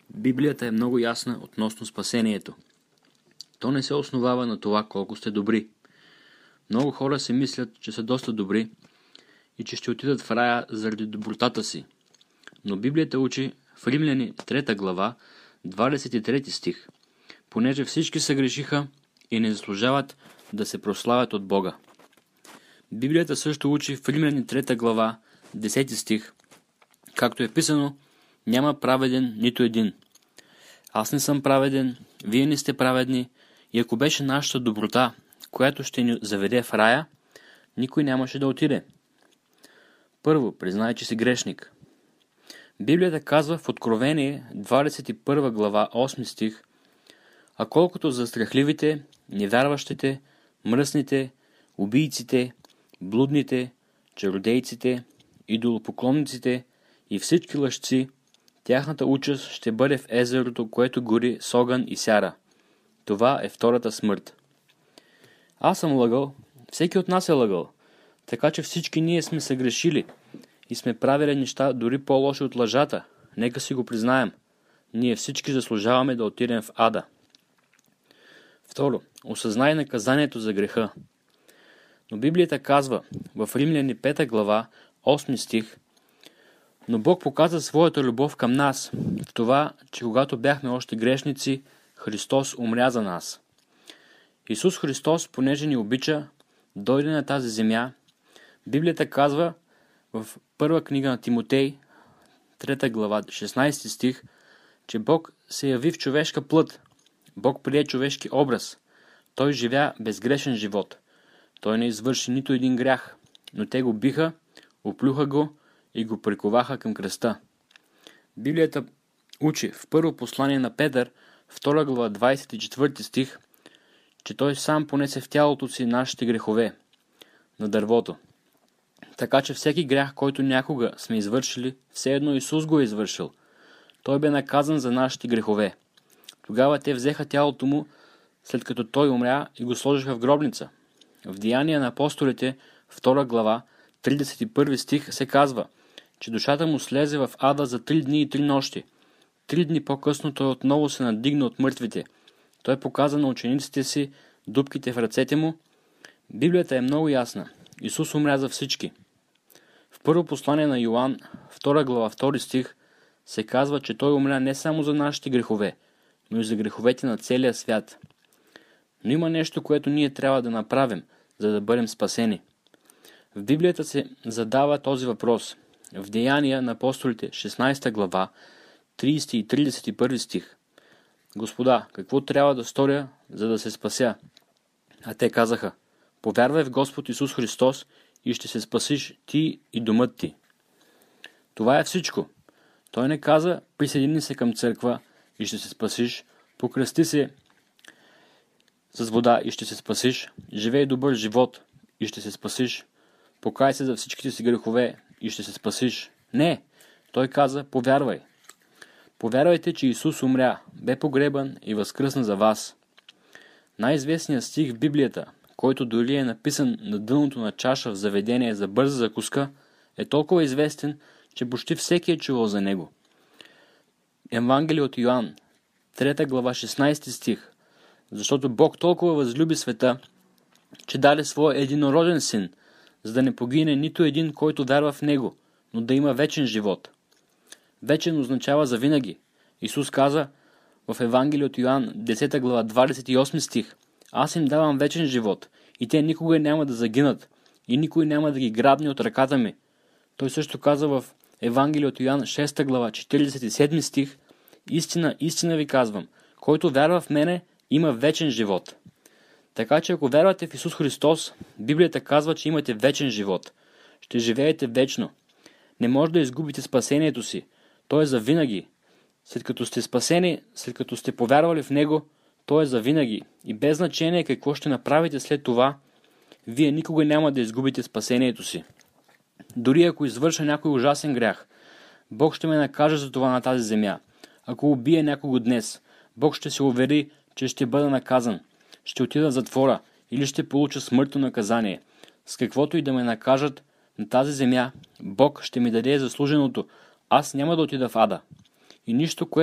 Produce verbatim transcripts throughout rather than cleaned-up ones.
Библията е много ясна относно спасението. То не се основава на това колко сте добри. Много хора си мислят, че са доста добри и че ще отидат в рая заради добротата си. Но Библията учи в Римляни трета глава, двадесет и трети стих, понеже всички се грешиха и не заслужават да се прославят от Бога. Библията също учи в Римляни трета глава, десети стих, както е писано: няма праведен нито един. Аз не съм праведен, вие не сте праведни, и ако беше нашата доброта, която ще ни заведе в рая, никой нямаше да отиде. Първо, признай, че си грешник. Библията казва в Откровение двадесет и първа глава, осми стих: а колкото за страхливите, невярващите, мръсните, убийците, блудните, чародейците, идолопоклонниците и всички лъжци, тяхната участ ще бъде в езерото, което гори с огън и сяра. Това е втората смърт. Аз съм лъгал, всеки от нас е лъгал, така че всички ние сме съгрешили и сме правили неща дори по-лоши от лъжата. Нека си го признаем. Ние всички заслужаваме да отидем в ада. Второ, осъзнай наказанието за греха. Но Библията казва в Римляни пета глава, осми стих: но Бог показа своята любов към нас в това, че когато бяхме още грешници, Христос умря за нас. Исус Христос, понеже ни обича, дойде на тази земя. Библията казва в първа книга на Тимотей, трета глава, шестнадесети стих, че Бог се яви в човешка плът. Бог прие човешки образ. Той живя безгрешен живот. Той не извърши нито един грях, но те го биха, оплюха го и го приковаха към кръста. Библията учи в първо послание на Петър, втора глава, двадесет и четвърти стих, че той сам понесе в тялото си нашите грехове на дървото. Така че всеки грях, който някога сме извършили, все едно Исус го е извършил. Той бе наказан за нашите грехове. Тогава те взеха тялото му, след като той умря, и го сложиха в гробница. В Деяния на апостолите, втора глава, тридесет и първи стих се казва, че душата му слезе в ада за три дни и три нощи. Три дни по-късно той отново се надигна от мъртвите. Той показа на учениците си дупките в ръцете му. Библията е много ясна. Исус умря за всички. В първо послание на Йоан, втора глава, втори стих, се казва, че той умря не само за нашите грехове, но и за греховете на целия свят. Но има нещо, което ние трябва да направим, за да бъдем спасени. В Библията се задава този въпрос. В Деяния на апостолите, шестнадесета глава, тридесети и тридесет и първи стих. Господа, какво трябва да сторя, за да се спася? А те казаха: повярвай в Господ Исус Христос и ще се спасиш ти и домът ти. Това е всичко. Той не каза: присъедини се към църква и ще се спасиш, покръсти се с вода и ще се спасиш, живей добър живот и ще се спасиш, покай се за всичките си грехове и ще се спасиш. Не! Той каза: повярвай. Повярвайте, че Исус умря, бе погребан и възкръсна за вас. Най-известният стих в Библията, който дори е написан на дъното на чаша в заведение за бърза закуска, е толкова известен, че почти всеки е чувал за него. Евангелие от Йоан, трета глава, шестнадесети стих. Защото Бог толкова възлюби света, че даде своя единороден син, за да не погине нито един, който вярва в него, но да има вечен живот. Вечен означава завинаги. Исус каза в Евангелие от Йоан, десета глава, двадесет и осми стих: аз им давам вечен живот, и те никога няма да загинат, и никой няма да ги грабне от ръката ми. Той също каза в Евангелие от Йоан, шеста глава, четиридесет и седми стих: истина, истина ви казвам, който вярва в мене, има вечен живот. Така че ако вярвате в Исус Христос, Библията казва, че имате вечен живот. Ще живеете вечно. Не може да изгубите спасението си. То е за винаги. След като сте спасени, след като сте повярвали в Него, то е за винаги. И без значение какво ще направите след това, вие никога няма да изгубите спасението си. Дори ако извърша някой ужасен грях, Бог ще ме накаже за това на тази земя. Ако убие някого днес, Бог ще се увери, че ще бъда наказан. Ще отида в затвора или ще получа смъртно наказание. С каквото и да ме накажат на тази земя, Бог ще ми даде заслуженото. Аз няма да отида в ада. И нищо, което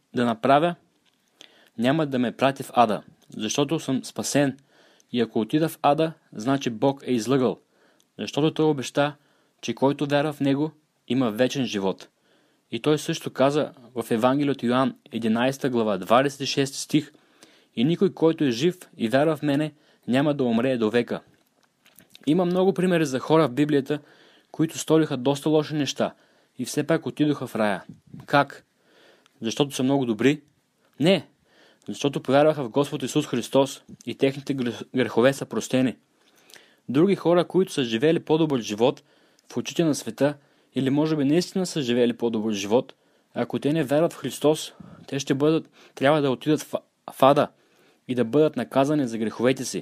да направя, няма да ме прати в ада, защото съм спасен. И ако отида в ада, значи Бог е излъгал, защото той обеща, че който вярва в него, има вечен живот. И той също каза в Евангелие от Йоан, единадесета глава, двадесет и шести стих: и никой, който е жив и вярва в мене, няма да умре до века. Има много примери за хора в Библията, които сториха доста лоши неща и все пак отидоха в рая. Как? Защото са много добри? Не, защото повярваха в Господ Исус Христос и техните грехове са простени. Други хора, които са живели по-добър живот в очите на света, или може би наистина са живели по-добър живот, ако те не вярват в Христос, те ще бъдат, трябва да отидат в ада и да бъдат наказани за греховете си.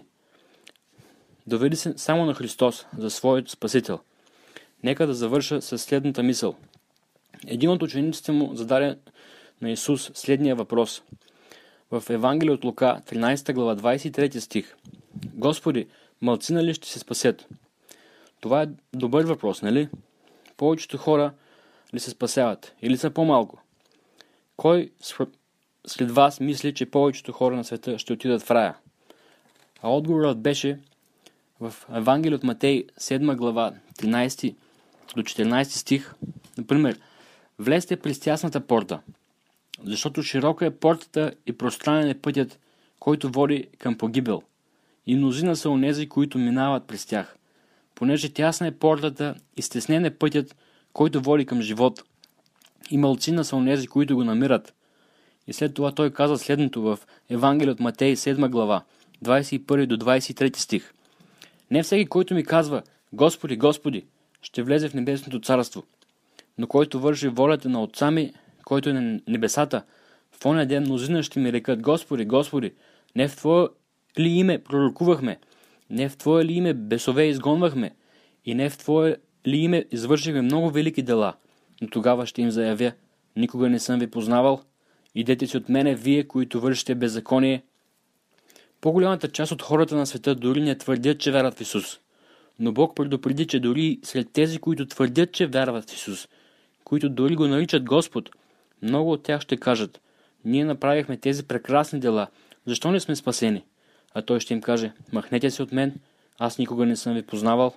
Доведи се само на Христос за своят Спасител. Нека да завърша с следната мисъл. Един от учениците му зададе на Исус следния въпрос. В Евангелие от Лука, тринадесета глава, двадесет и трети стих: Господи, малцина ли ще се спасят? Това е добър въпрос, нали? Повечето хора ли се спасяват или са по-малко? Кой след вас мисли, че повечето хора на света ще отидат в рая? А отговорът беше в Евангелие от Матей, седма глава, тринадесети до четиринадесети стих. Например, влезте през тясната порта, защото широка е портата и пространен е пътят, който води към погибел. И мнозина са онези, които минават през тях. Понеже тясна е портата и стеснен е пътят, който води към живот. И малцина са онези, които го намират. И след това той каза следното в Евангелие от Матей, седма глава, двадесет и първи до двадесет и трети стих. Не всеки, който ми казва: Господи, Господи, ще влезе в небесното царство, но който върши волята на Отца ми, който е на небесата, в оня ден мнозина ще ми рекат: Господи, Господи, не в Твое ли име пророкувахме, не в Твое ли име бесове изгонвахме и не в Твое ли име извършихме много велики дела? Но тогава ще им заявя: никога не съм ви познавал, идете си от мене, вие, които вършите беззаконие. По-голямата част от хората на света дори не твърдят, че вярват в Исус. Но Бог предупреди, че дори сред тези, които твърдят, че вярват в Исус, които дори го наричат Господ, много от тях ще кажат: ние направихме тези прекрасни дела, защо не сме спасени? А той ще им каже: махнете се от мен, аз никога не съм ви познавал.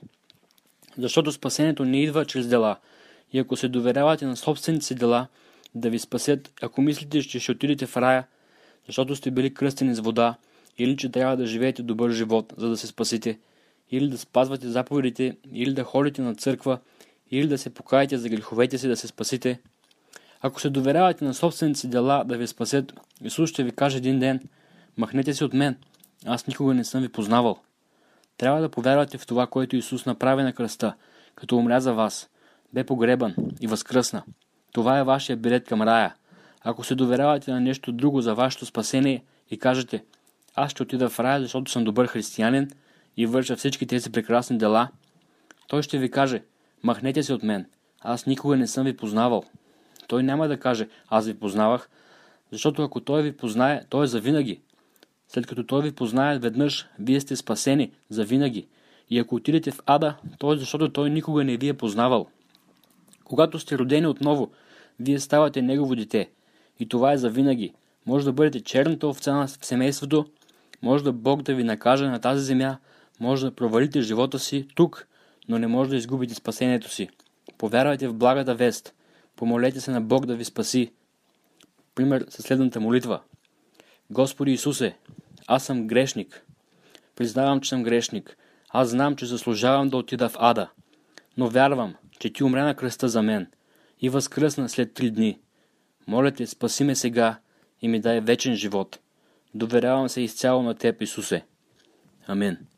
Защото спасението не идва чрез дела. И ако се доверявате на собствените си дела да ви спасят, ако мислите, че ще отидете в рая, защото сте били кръстени с вода, или че трябва да живеете добър живот, за да се спасите, или да спазвате заповедите, или да ходите на църква, или да се покаете за греховете си да се спасите, ако се доверявате на собствените си дела да ви спасят, Исус ще ви каже един ден: махнете се от мен, аз никога не съм ви познавал. Трябва да повярвате в това, което Исус направи на кръста, като умря за вас, бе погребан и възкръсна. Това е вашия билет към рая. Ако се доверявате на нещо друго за вашето спасение и кажете: аз ще отида в рая, защото съм добър християнин и върша всички тези прекрасни дела, той ще ви каже: махнете се от мен, аз никога не съм ви познавал. Той няма да каже: аз ви познавах, защото ако той ви познае, той е завинаги. След като той ви познае веднъж, вие сте спасени завинаги. И ако отидете в ада, то е защото той никога не ви е познавал. Когато сте родени отново, вие ставате негово дете. И това е завинаги. Може да бъдете черната овца в семейството, може да Бог да ви накаже на тази земя, може да провалите живота си тук, но не може да изгубите спасението си. Повярвайте в благата вест. Помолете се на Бог да ви спаси. Пример със следната молитва. Господи Исусе, аз съм грешник. Признавам, че съм грешник. Аз знам, че заслужавам да отида в ада. Но вярвам, че Ти умря на кръста за мен и възкръсна след три дни. Моля Те, спаси ме сега и ми дай вечен живот. Доверявам се изцяло на Теб, Исусе. Амин.